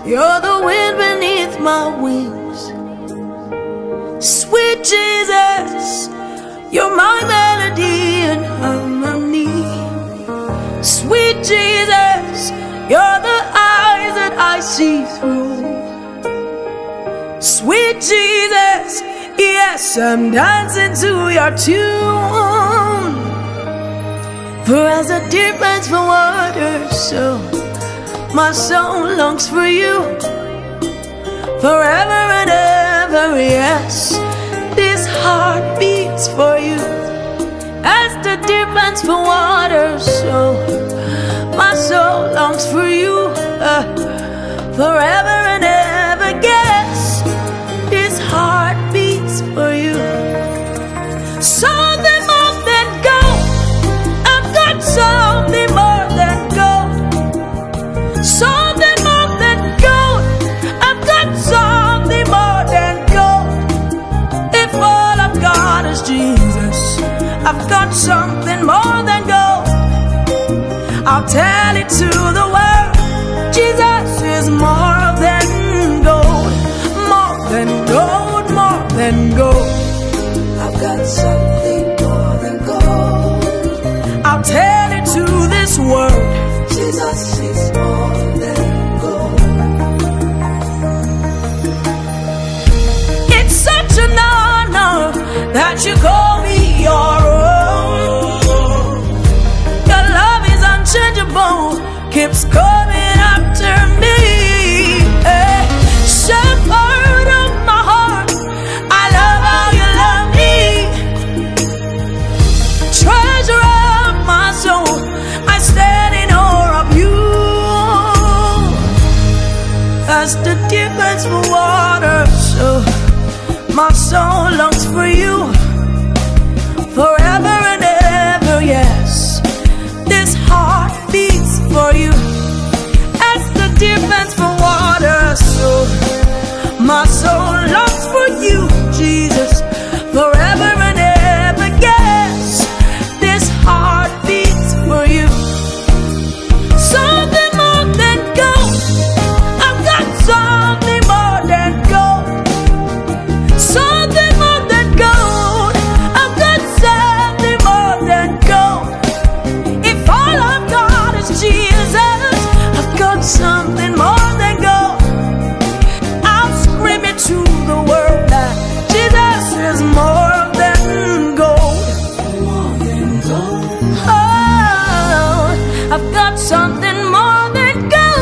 You're the wind beneath my wings. Sweet Jesus, you're my melody and harmony. Sweet Jesus, you're the eyes that I see through. Sweet Jesus, yes, I'm dancing to your tune. For as the deer pants for water, so my soul longs for you. Forever and ever, yes, this heart beats for you. As the deer pants for water, so my soul longs for you. Forever and ever, yes, this heart beats for you. Something more than gold, I've got something more than gold. Something more than gold, I've got something more than gold. If all I've got is Jesus, I've got something more than gold. I'll tell it to the world, Jesus is more than gold. More than gold, more than gold. I've got something more than gold. I'll tell it to this world, Jesus is more than gold. It's such an honor that you call me your own. Your love is unchangeable, keeps coming after me. Shepherd of my heart, I love how you love me. Treasure of my soul, I stand in awe of you. As the deer pants for water, so my soul longs for you. Forever and ever, yes, this heart beats for you. As the deer pants for water, so my soul longs for you, Jesus. Forever and ever, yes, this heart beats for you. Something more than gold, I've got something more than gold. Something more than gold, I've got something more than gold. If all I've got is Jesus, I've got something more than gold. I'll scream it to the world that Jesus is more than gold. More than gold. Oh, I've got something more than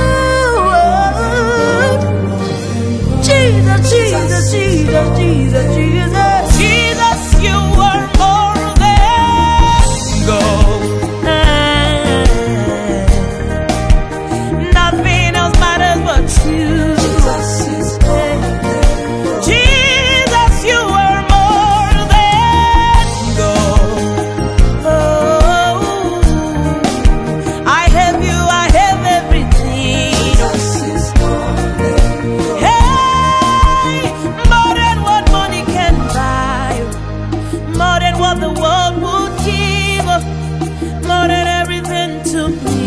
gold. Jesus, Jesus, Jesus, Jesus, Jesus. Jesus, you are more than gold. Nothing else matters but you. Jesus is more than gold. Jesus, you are more than gold. Oh, I have you, I have everything. Jesus is more than gold. Hey, more than what money can buy, more than what the world would give, more than everything to me.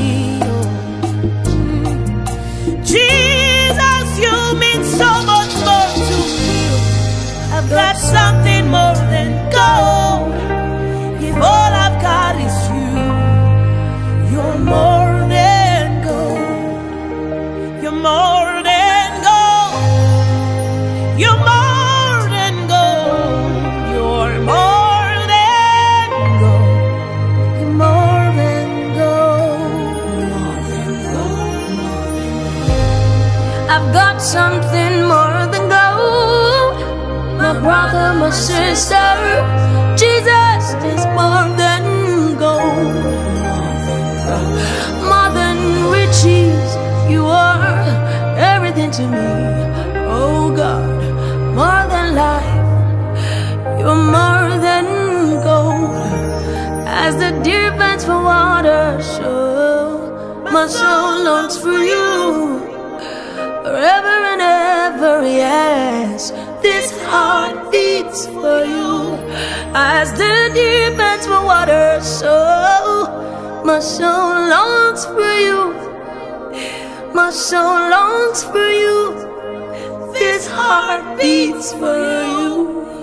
Jesus, you mean so much more to me. I've got something more than gold. If all I've got is you, you're more than gold. You're more than gold. You're more than gold. You're more than gold. You're more than gold. More than gold. I've got something more than gold. My brother, my sister, Jesus is more than gold. More than riches, you are everything to me. Oh God, more than life, you're more than gold. As the deer pants for water, so my soul longs for you. Forever and ever, yes, this heart beats for you. As the deer pants for water, so my soul longs for you. My soul longs for you. This heart beats for you.